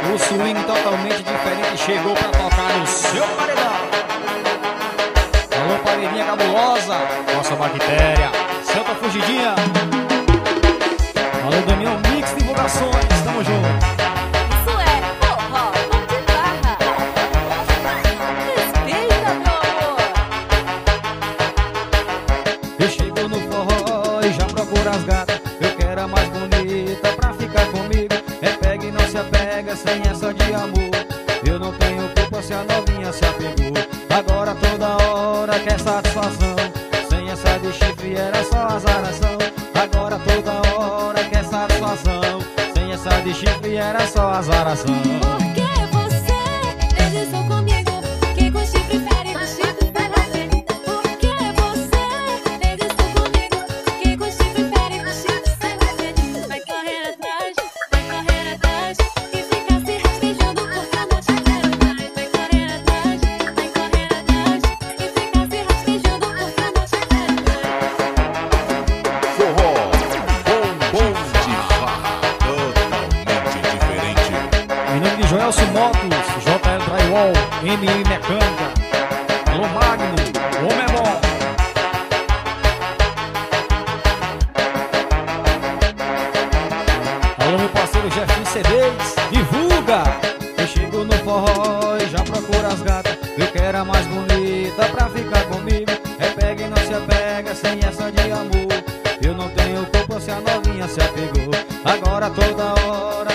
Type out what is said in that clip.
O swing totalmente diferente chegou pra tocar no seu paredão. Alô, paredinha cabulosa, nossa bactéria, Santa Fugidinha. Alô, Damião Mix Divulgações, tamo junto. Isso é forró, bom de barra. Respeita, meu amor. Eu chego no forró e já procuro as gatas. Eu quero a mais bonita pra ficar comigo. É pega e não se apega sem essa de amor. Eu não tenho culpa se a novinha se apegou. Agora toda hora quer satisfação. Sem essa de chifre era só azaração. Agora toda hora quer satisfação. Sem essa de chifre era só azaração. Porque você fez isso comigo, que com chifre fere, com chifre vai bater. Porque você fez isso comigo, que com chifre fere, com chifre vai bater. Vai correr atrás e fica se rastejando porque a noite quero mais. Vai correr atrás e fica se rastejando porque a noite quero mais. Forró, bom de barra, totalmente diferente. Em nome de Joelson Motos, JL Drywall, MM Mecânica. Alô Magno, o homem é bom. Alô meu parceiro Jefinho CDs, divulga. Eu chego no forró e já procuro as gatas. Eu quero a mais bonita pra ficar comigo. É pega e não se apega sem essa de amor. Eu não tenho culpa se a novinha se apegou. Agora toda hora